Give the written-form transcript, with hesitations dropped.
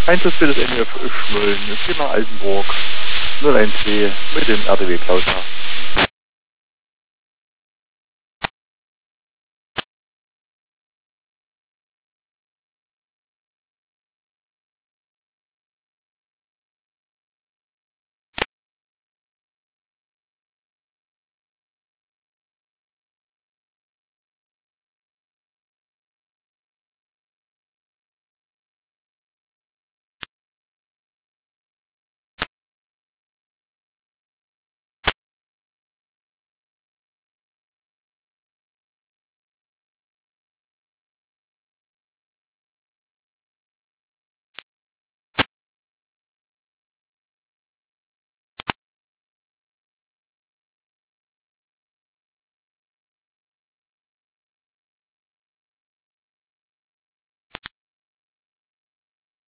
Einzel für das NUF Schmölln. Es geht nach Altenburg. 012 mit dem RTW Klausner.